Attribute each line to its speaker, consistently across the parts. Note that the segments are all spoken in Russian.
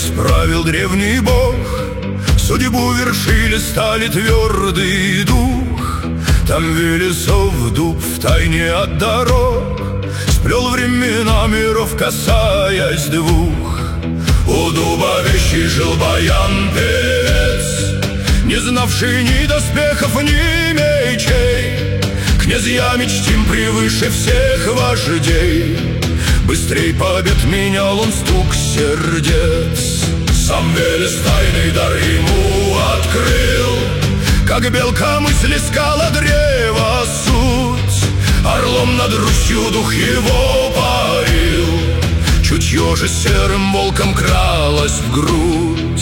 Speaker 1: правил древний бог, судьбу вершили, стали твердый дух. Там Велесов дуб втайне от дорог сплел времена миров, касаясь двух. У дуба вещий жил баян-певец, не знавший ни доспехов, ни мечей. Князьями чтим превыше всех вождей, быстрей побед менял он стук сердец. Сам Велес тайный дар ему открыл, как белка мысль искала древа суть. Орлом над Русью дух его парил, чутье же серым волком кралось в грудь.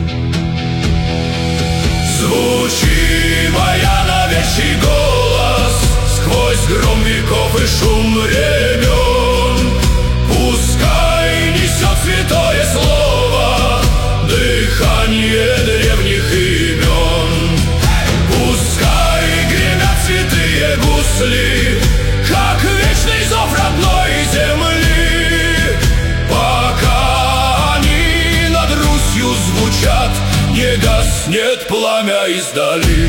Speaker 1: Звучи, баяна, вещий голос, сквозь гром веков и шум времен. Пускай несет святое слово, дыхание древних имен. Пускай гремят святые гусли, как вечный зов родной земли. Пока они над Русью звучат, не гаснет пламя издали.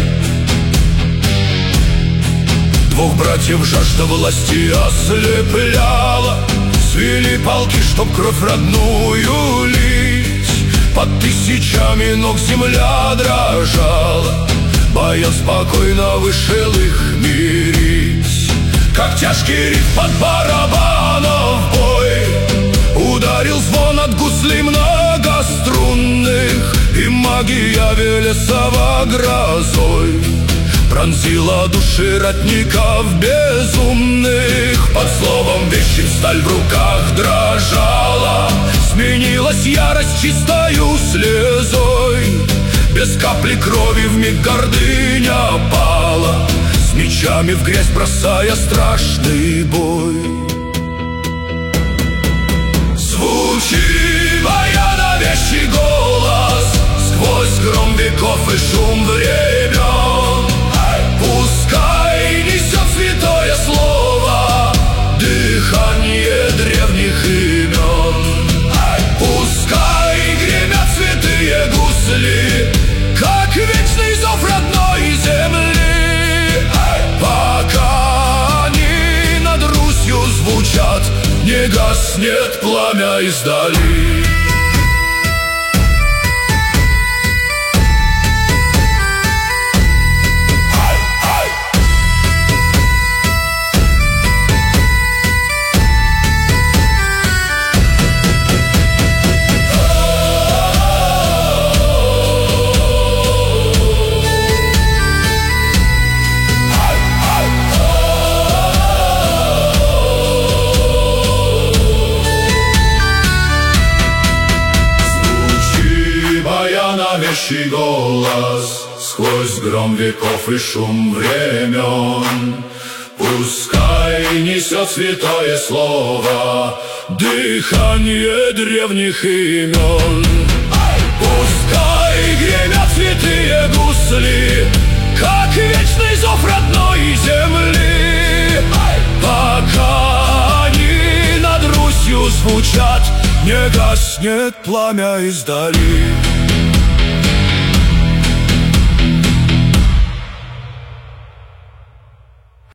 Speaker 1: Двух братьев жажда власти ослепляла, свели палки, чтоб кровь родную лить. Под тысячами ног земля дрожала, баян спокойно вышел их мирить. Как тяжкий риф под барабанов бой ударил звон от гуслей многострунных, и магия Велесова грозой пронзила души ратников безумных. Под словом вещим сталь в руках дрожала, сменилась ярость чистою слезой. Без капли крови вмиг гордыня пала, с мечами в грязь бросая страшный бой. Звучи, баяна, вещий голос, сквозь гром веков и шум времен. Пускай несет святое слово, дыхание древних имен. Пускай гремят святые гусли, как вечный зов родной земли. Пока они над Русью звучат, не гаснет пламя издали. Вещий голос, сквозь гром веков и шум времен. Пускай несет святое слово, дыхание древних имен. Пускай гремят святые гусли, как вечный зов родной земли. Пока они над Русью звучат, не гаснет пламя издали.